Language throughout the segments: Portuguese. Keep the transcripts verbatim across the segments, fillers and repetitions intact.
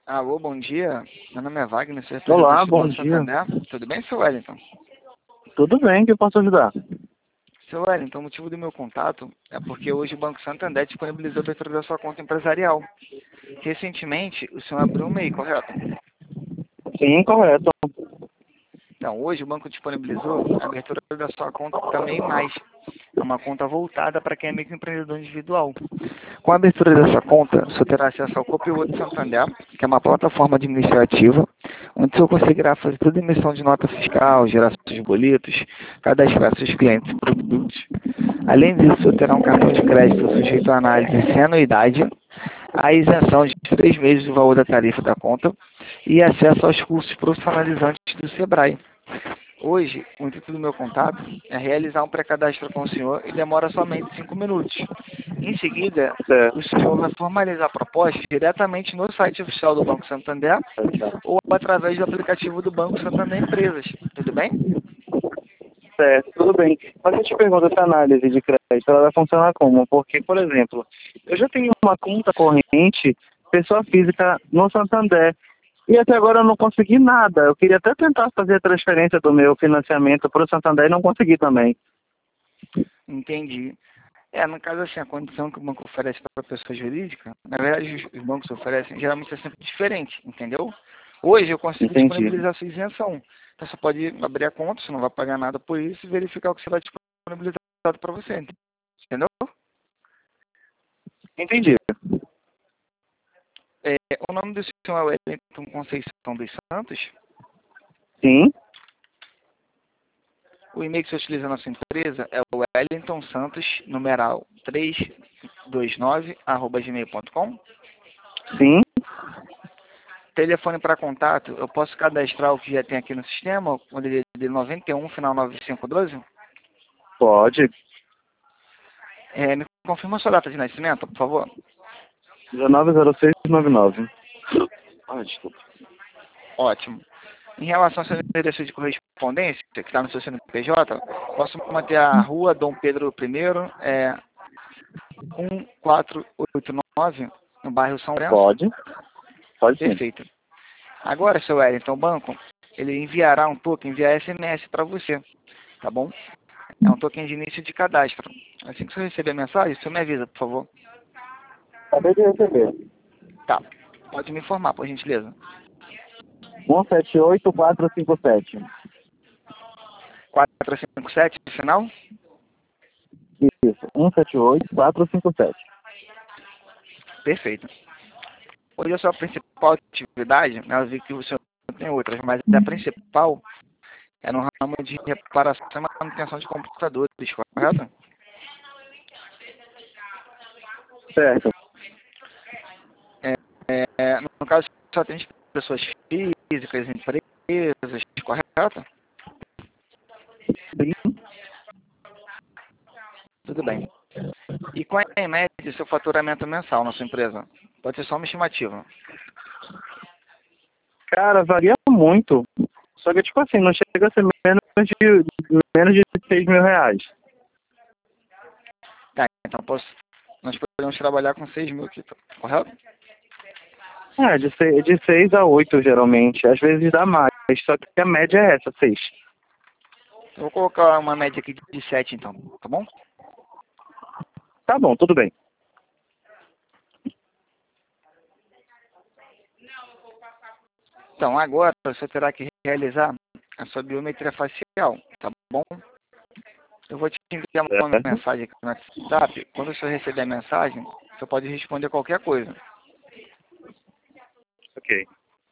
Alô, bom dia. Meu nome é Wagner, sou Olá, representante do bom Banco dia. Santander. Tudo bem, seu Wellington? Tudo bem, que eu posso ajudar? Seu Wellington, o motivo do meu contato é porque hoje o Banco Santander disponibilizou a abertura da sua conta empresarial. Recentemente, o senhor abriu um M E I, correto? Sim, correto. Então, hoje o banco disponibilizou a abertura da sua conta também mais. É uma conta voltada para quem é microempreendedor individual. Com a abertura dessa conta, o senhor terá acesso ao Copilot Santander, que é uma plataforma administrativa, onde o senhor conseguirá fazer toda a emissão de nota fiscal, geração de boletos, cadastrar seus clientes e produtos. Além disso, o senhor terá um cartão de crédito sujeito à análise sem anuidade, a isenção de três meses do valor da tarifa da conta e acesso aos cursos profissionalizantes do Sebrae. Hoje, o intuito do meu contato é realizar um pré-cadastro com o senhor e demora somente cinco minutos. Em seguida, Certo. o senhor vai formalizar a proposta diretamente no site oficial do Banco Santander ou através do aplicativo do Banco Santander Empresas. Tudo bem? Certo, tudo bem. Mas eu te pergunto, essa análise de crédito, ela vai funcionar como? Porque, por exemplo, eu já tenho uma conta corrente, pessoa física, no Santander, e até agora eu não consegui nada. Eu queria até tentar fazer a transferência do meu financiamento para o Santander e não consegui também. Entendi. É, no caso assim, a condição que o banco oferece para a pessoa jurídica, na verdade os, os bancos oferecem, geralmente é sempre diferente, entendeu? Hoje eu consigo Entendi. disponibilizar a sua isenção. Então você pode abrir a conta, você não vai pagar nada por isso e verificar o que será disponibilizado para você, entendeu? Entendi. É, o nome do senhor é Wellington Conceição dos Santos. Sim, O e-mail que você utiliza na sua empresa é o Wellington Santos, numeral trezentos e vinte e nove, arroba gmail ponto com. sim, Telefone para contato, eu posso cadastrar o que já tem aqui no sistema, o D D D noventa e um, final nove cinco um dois? pode. É, me confirma a sua data de nascimento, por favor. dezenove zero seis noventa e nove. Ah, desculpa. Ótimo. Em relação ao seu endereço de correspondência, que está no seu C N P J, posso manter a rua Dom Pedro I, é, um quatro oito nove, no bairro São Lourenço? Pode. Pode sim. Perfeito. Agora, seu Wellington, o banco, ele enviará um token via S M S para você, tá bom? É um token de início de cadastro. Assim que você receber a mensagem, você me avisa, por favor. Acabei de receber. Tá. Pode me informar, por gentileza. um sete oito quatro cinco sete. quatro cinco sete, final? Isso, um sete oito quatro cinco sete. Perfeito. Hoje a sua principal atividade, né, eu vi que o senhor tem outras, mas a principal é no ramo de reparação e manutenção de computadores, correto? Certo. É, é, no caso, só atende pessoas físicas, empresas, correto? Sim. Tudo bem. E qual é, em média, o seu faturamento mensal na sua empresa? Pode ser só uma estimativa. Cara, varia muito. Só que, tipo assim, não chega a ser menos de, menos de seis mil reais. Tá, então posso, nós podemos trabalhar com seis mil aqui, correto? É, de, seis, de seis a oito, geralmente. Às vezes dá mais. Só que a média é essa, seis. Eu vou colocar uma média aqui de sete, então, tá bom? Tá bom, tudo bem. Então, agora você terá que realizar a sua biometria facial, tá bom? Eu vou te enviar uma Certo. mensagem aqui no WhatsApp. Quando você receber a mensagem, você pode responder qualquer coisa. Ok.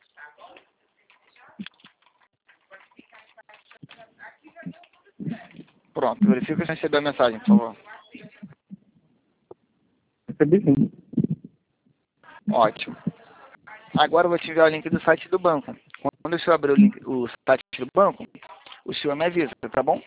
Pronto, verifica se recebeu a mensagem, por favor. Recebi sim. Ótimo. Agora eu vou te enviar o link do site do banco. Quando o senhor abrir o, link, o site do banco, o senhor me avisa, tá bom?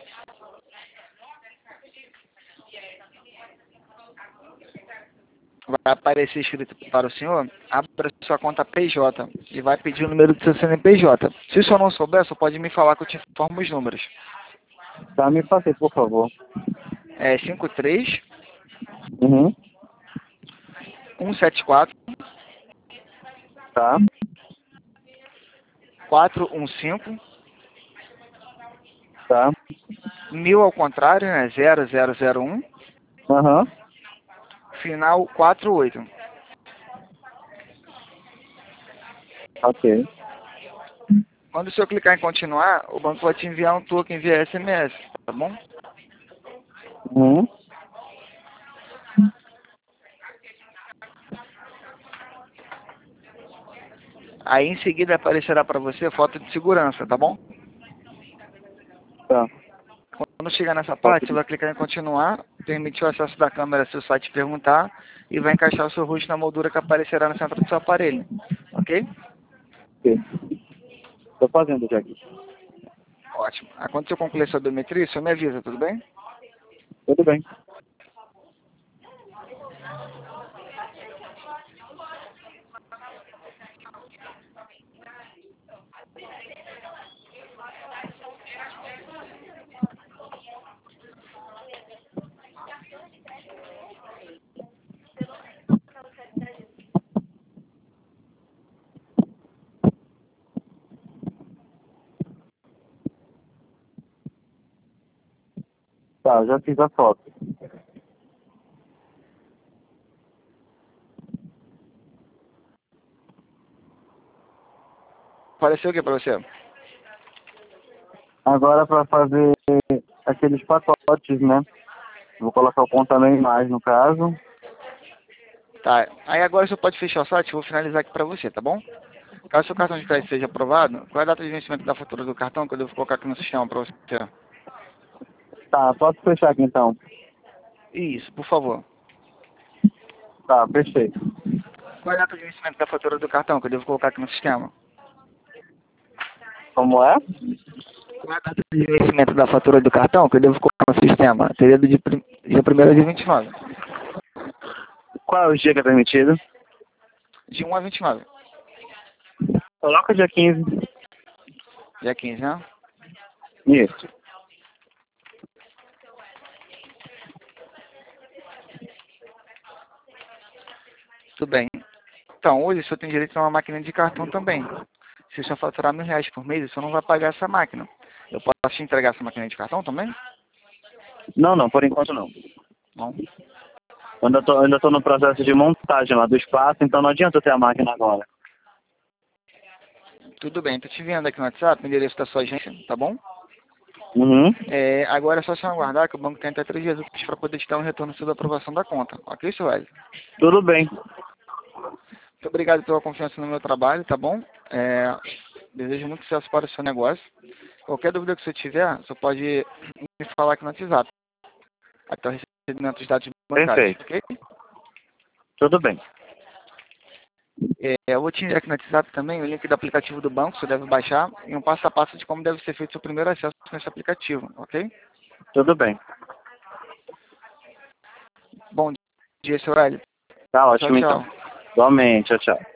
Vai aparecer escrito para o senhor, abra sua conta P J e vai pedir o número do seu C N P J. Se o senhor não souber, só pode me falar que eu te informo os números. Tá, me passe, por favor. É cinco três, Uhum. um sete quatro, Tá, quatro um cinco, tá. mil ao contrário, né? zero zero zero um, Aham. final quatro oito. Ok. Quando o senhor clicar em continuar, o banco vai te enviar um token via S M S, tá bom? Uhum. Aí em seguida aparecerá para você foto de segurança, tá bom? Tá. Quando chegar nessa parte, você vai clicar em continuar, permitir o acesso da câmera se o site perguntar e vai encaixar o seu rosto na moldura que aparecerá no centro do seu aparelho, ok? Ok. Tô fazendo já aqui. Ótimo. Aí, quando você concluir sua biometria, o senhor me avisa, tudo bem? Tudo bem. Tá, já fiz a foto. Apareceu o que para você? Agora para fazer aqueles pacotes, né? Vou colocar o ponto também mais no caso. Tá. Aí agora você pode fechar o site, eu vou finalizar aqui para você, tá bom? Caso seu cartão de crédito seja aprovado, qual é a data de vencimento da fatura do cartão que eu devo colocar aqui no sistema para você? Tá, posso fechar aqui então. Isso, por favor. Tá, fechei. Qual é a data de vencimento da fatura do cartão que eu devo colocar aqui no sistema? Como é? Qual é a data de vencimento da fatura do cartão que eu devo colocar no sistema? Período de prim- dia primeiro a dia vinte e nove. Qual é o dia que é permitido? De um a vinte e nove. Coloca dia quinze. Dia quinze, né? Isso. Tudo bem. Então, hoje o senhor tem direito a uma máquina de cartão também. Se o senhor faturar mil reais por mês, o senhor não vai pagar essa máquina. Eu posso te entregar essa máquina de cartão também? Não, não, por enquanto não. Não. Eu ainda tô, ainda tô no processo de montagem lá do espaço, então não adianta eu ter a máquina agora. Tudo bem, tô te vendo aqui no WhatsApp, o endereço da sua agência, tá bom? Uhum. É, agora é só você aguardar que o banco tem até três dias úteis para poder te dar um retorno sobre a aprovação da conta. Ok, senhor Wesley? Tudo bem. Muito obrigado pela confiança no meu trabalho, tá bom? É, desejo muito sucesso para o seu negócio. Qualquer dúvida que você tiver, você pode me falar aqui no WhatsApp. Até o recebimento dos dados bancários, Perfeito. ok? Tudo bem. É, eu vou te enviar aqui no WhatsApp também o link do aplicativo do banco, você deve baixar, e um passo a passo de como deve ser feito o seu primeiro acesso com esse aplicativo, ok? Tudo bem. Bom dia, senhor Hélio. Tá Tchau, ótimo tchau. então. Igualmente, tchau, tchau.